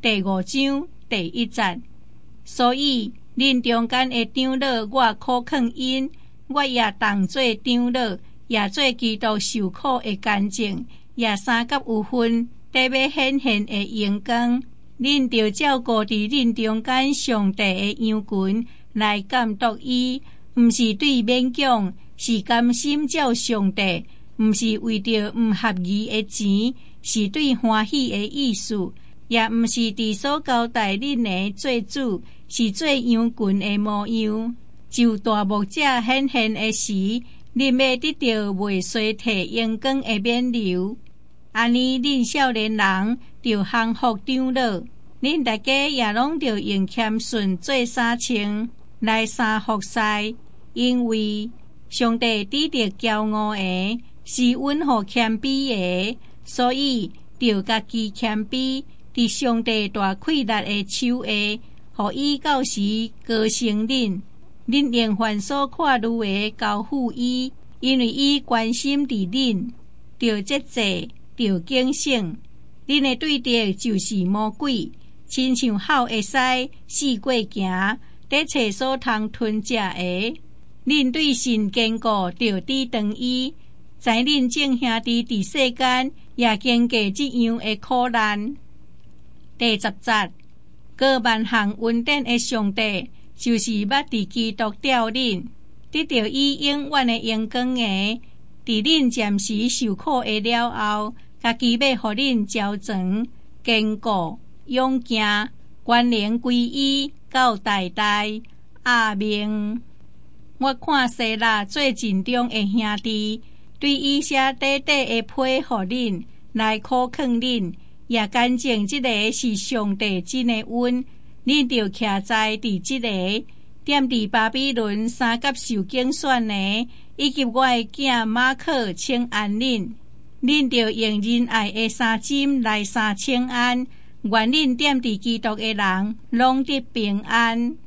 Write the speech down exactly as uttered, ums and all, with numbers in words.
第五章第一節。所以恁中間的長老，我苦勸因，我也當做長老，也做基督受苦的見證，也三甲有份，得要顯現的榮光。恁就照顧佇恁中間上帝的羊群來監督伊，毋是對勉強，是甘心照上帝，毋是為着毋合宜的錢，是對歡喜的意思，也毋是佇所交代恁的做主，是做羊群的模樣。就大牧者顯現的時，恁要得到未衰退陽光的冕旒。安尼恁少年人就降服長老，恁大家也攏着用謙遜做三清來三服侍，因為上帝抵着驕傲的，是允許謙卑的，所以就家己謙卑，佇上帝大氣力的手下，互伊到時高升恁。恁用凡所看如的交付伊，因為伊關心佇恁，着節制，着警醒。恁的對敵就是魔鬼，親像鳥會使四過行，在找所通吞食的。恁對神堅固，着抵擋伊。知恁眾兄弟佇世間也經過這樣的苦難。第十節，高萬項恩典的上帝，就是捌佇基督召恁，得到伊永遠的榮光的，佇恁暫時受苦的了後，家己要互恁招全、堅固、勇健，權能歸伊到代代。阿們。我看西拉做盡忠的兄弟，對以些短短的批互恁，來苦勸恁，也見證這個是上帝真的恩。恁就徛在佇即個踮佇巴比倫三甲受競選的，以及我的囝馬可請安恁。恁就用仁愛的三針來三請安，願恁踮佇基督的人攏得平安。